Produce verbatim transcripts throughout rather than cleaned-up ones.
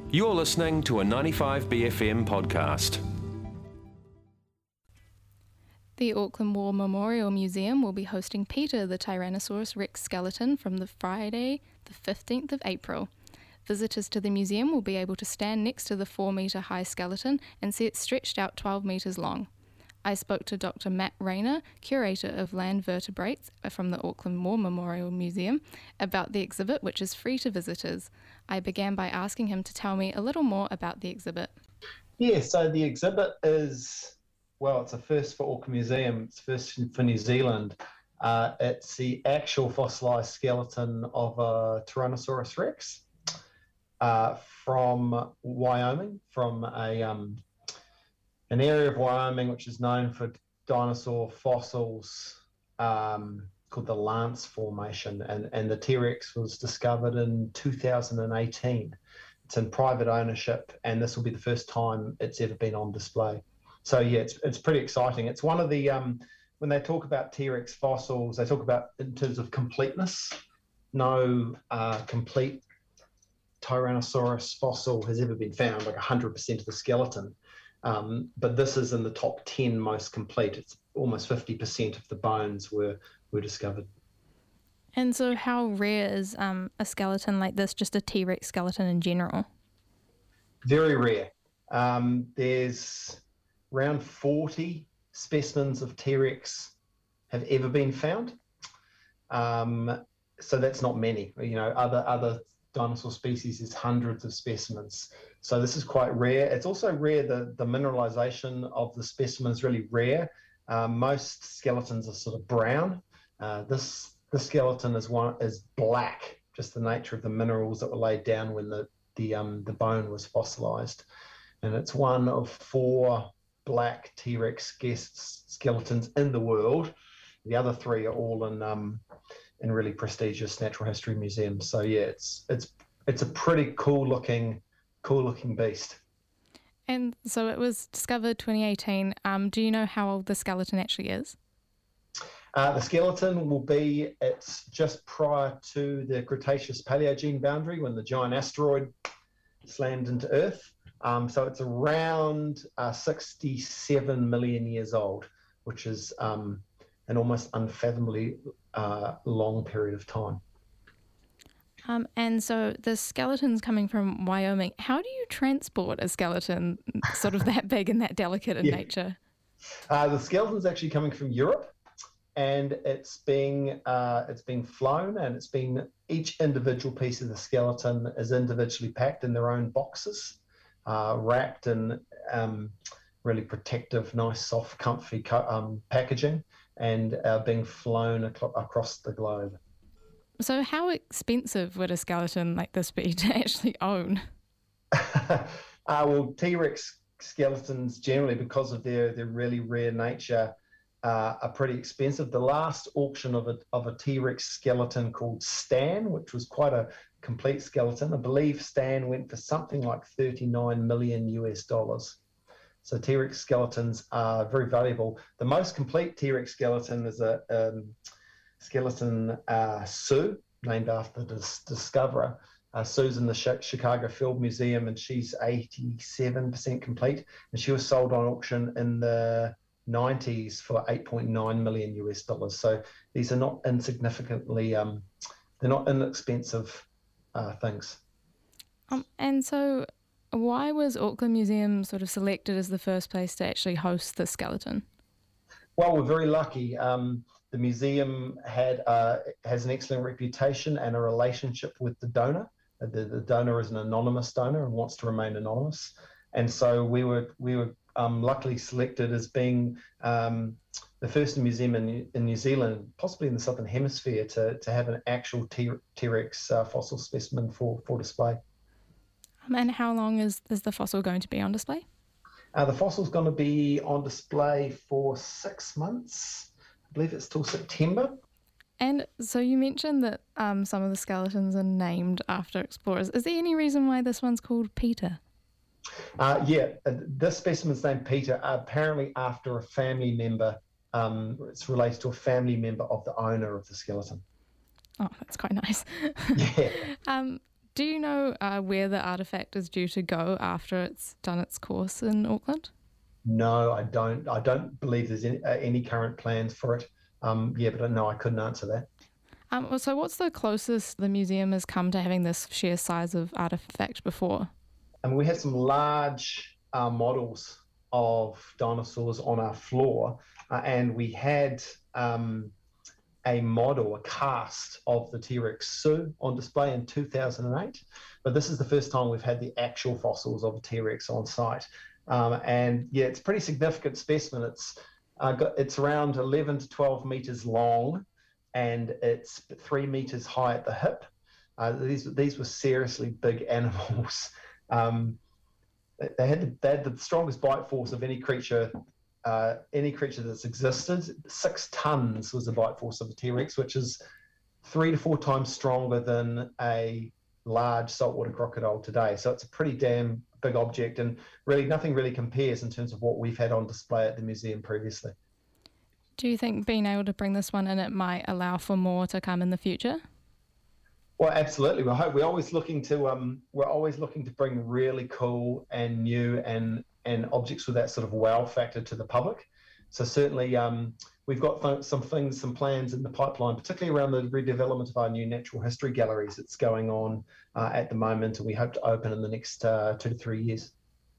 You're listening to a ninety-five B F M podcast. The Auckland War Memorial Museum will be hosting Peter the Tyrannosaurus Rex skeleton from the Friday, the fifteenth of April. Visitors to the museum will be able to stand next to the four metre high skeleton and see it stretched out twelve metres long. I spoke to Doctor Matt Rayner, curator of land vertebrates from the Auckland War Memorial Museum, about the exhibit, which is free to visitors. I began by asking him to tell me a little more about the exhibit. Yeah, so the exhibit is, well, it's a first for Auckland Museum, it's first for New Zealand. Uh, it's the actual fossilised skeleton of a Tyrannosaurus Rex uh, from Wyoming, from a um, an area of Wyoming which is known for dinosaur fossils um, called the Lance Formation, and, and the T-Rex was discovered in two thousand eighteen. It's in private ownership, and this will be the first time it's ever been on display. So yeah, it's it's pretty exciting. It's one of the, um, when they talk about T-Rex fossils, they talk about in terms of completeness. No uh, complete Tyrannosaurus fossil has ever been found, like one hundred percent of the skeleton. Um, but this is in the top ten most complete. It's almost fifty percent of the bones were, were discovered. And so how rare is um, a skeleton like this, just a T-Rex skeleton in general? Very rare. Um, there's around forty specimens of T-Rex have ever been found. Um, so that's not many. You know, other other dinosaur species is hundreds of specimens. So this is quite rare. It's also rare, the, the mineralization of the specimen is really rare. Um, most skeletons are sort of brown. Uh, this the skeleton is one is black, just the nature of the minerals that were laid down when the the um the bone was fossilized. And it's one of four black T-Rex guests skeletons in the world. The other three are all in um in really prestigious natural history museums. So yeah, it's it's it's a pretty cool looking cool looking beast. And so it was discovered twenty eighteen. Um, do you know how old the skeleton actually is? Uh, the skeleton will be, it's just prior to the Cretaceous-Paleogene boundary when the giant asteroid slammed into Earth. Um, so it's around uh, sixty-seven million years old, which is um, an almost unfathomably uh, long period of time. Um, and so the skeleton's coming from Wyoming. How do you transport a skeleton sort of that big and that delicate in yeah. nature? Uh, the skeleton's actually coming from Europe, and it's being uh, it's being flown, and it's been each individual piece of the skeleton is individually packed in their own boxes, uh, wrapped in um, really protective, nice, soft, comfy um, packaging, and uh, being flown ac- across the globe. So how expensive would a skeleton like this be to actually own? uh, well, T-Rex skeletons generally, because of their, their really rare nature, uh, are pretty expensive. The last auction of a, of a T-Rex skeleton called Stan, which was quite a complete skeleton, I believe Stan went for something like thirty-nine million U S dollars. So T-Rex skeletons are very valuable. The most complete T-Rex skeleton is a um, skeleton uh, Sue, named after the dis- discoverer. Uh, Sue's in the Ch- Chicago Field Museum, and she's eighty-seven percent complete. And she was sold on auction in the nineties for eight point nine million U S dollars. So these are not insignificantly, um, they're not inexpensive uh, things. Um, and so why was Auckland Museum sort of selected as the first place to actually host the skeleton? Well, we're very lucky. Um, the museum had uh, has an excellent reputation and a relationship with the donor. The, the donor is an anonymous donor and wants to remain anonymous, and so we were we were um, luckily selected as being um, the first museum in New, in New Zealand, possibly in the Southern Hemisphere, to to have an actual T, T-Rex uh, fossil specimen for for display. Um, and how long is is the fossil going to be on display? Uh, the fossil's going to be on display for six months. I believe it's till September. And so you mentioned that um, some of the skeletons are named after explorers. Is there any reason why this one's called Peter? Uh, yeah, uh, this specimen's named Peter, uh, apparently after a family member. Um, it's related to a family member of the owner of the skeleton. Oh, that's quite nice. Yeah. um, Do you know uh, where the artefact is due to go after it's done its course in Auckland? No, I don't. I don't believe there's any, uh, any current plans for it. Um, yeah, but no, I couldn't answer that. Um, so what's the closest the museum has come to having this sheer size of artefact before? And we have some large uh, models of dinosaurs on our floor, uh, and we had um, a model, a cast of the T-Rex Sioux on display in two thousand eight. But this is the first time we've had the actual fossils of a T-Rex on site. Um, and yeah, it's a pretty significant specimen. It's uh, got, it's around eleven to twelve meters long, and it's three meters high at the hip. Uh, these these were seriously big animals. Um, they had the, they had the strongest bite force of any creature, uh, any creature that's existed. Six tons was the bite force of a T-Rex, which is three to four times stronger than a large saltwater crocodile today. So it's a pretty damn big object, and really nothing really compares in terms of what we've had on display at the museum previously. Do you think being able to bring this one in, it might allow for more to come in the future? Well, absolutely. We hope we're always looking to um, we're always looking to bring really cool and new and and objects with that sort of wow factor to the public. So certainly um, we've got th- some things, some plans in the pipeline, particularly around the redevelopment of our new natural history galleries that's going on uh, at the moment, and we hope to open in the next uh, two to three years.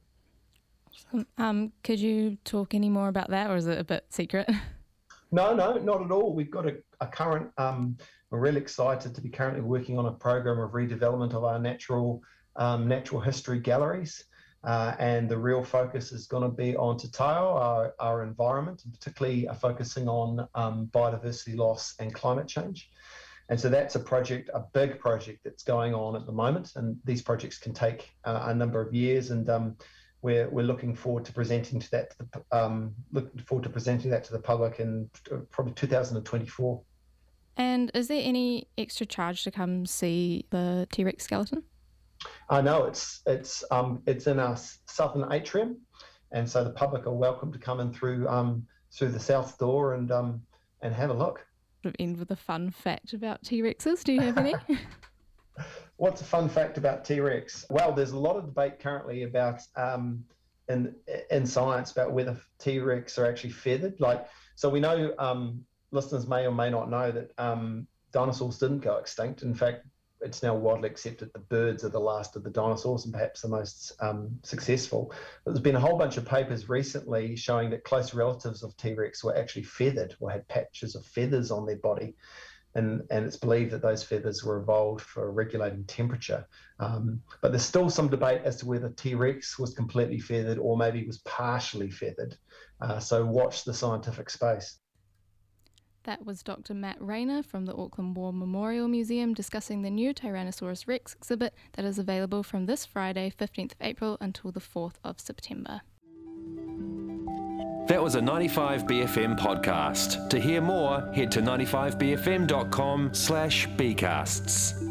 Um, could you talk any more about that, or is it a bit secret? No, no, not at all. We've got a, a current, um, we're really excited to be currently working on a program of redevelopment of our natural um, natural history galleries. Uh, and the real focus is going to be on Te Tao, our, our environment, and particularly uh, focusing on um, biodiversity loss and climate change. And so that's a project, a big project that's going on at the moment. And these projects can take uh, a number of years. And um, we're we're looking forward to presenting to that, to the, um, looking forward to presenting that to the public in probably two thousand twenty-four. And is there any extra charge to come see the T-Rex skeleton? I know it's it's um it's in our southern atrium, and so the public are welcome to come in through um through the south door and um and have a look. Sort of end with a fun fact about T-Rexes. Do you have any? What's a fun fact about T-Rex? Well, there's a lot of debate currently about um in in science about whether T-Rex are actually feathered. Like, so we know um listeners may or may not know that um dinosaurs didn't go extinct. In fact, it's now widely accepted that birds are the last of the dinosaurs and perhaps the most um, successful. But there's been a whole bunch of papers recently showing that close relatives of T-Rex were actually feathered or had patches of feathers on their body. And, and it's believed that those feathers were evolved for regulating temperature. Um, but there's still some debate as to whether T-Rex was completely feathered or maybe was partially feathered. Uh, so watch the scientific space. That was Doctor Matt Rayner from the Auckland War Memorial Museum discussing the new Tyrannosaurus Rex exhibit that is available from this Friday, fifteenth of April, until the fourth of September. That was a ninety-five B F M podcast. To hear more, head to ninety-five b f m dot com slash bcasts.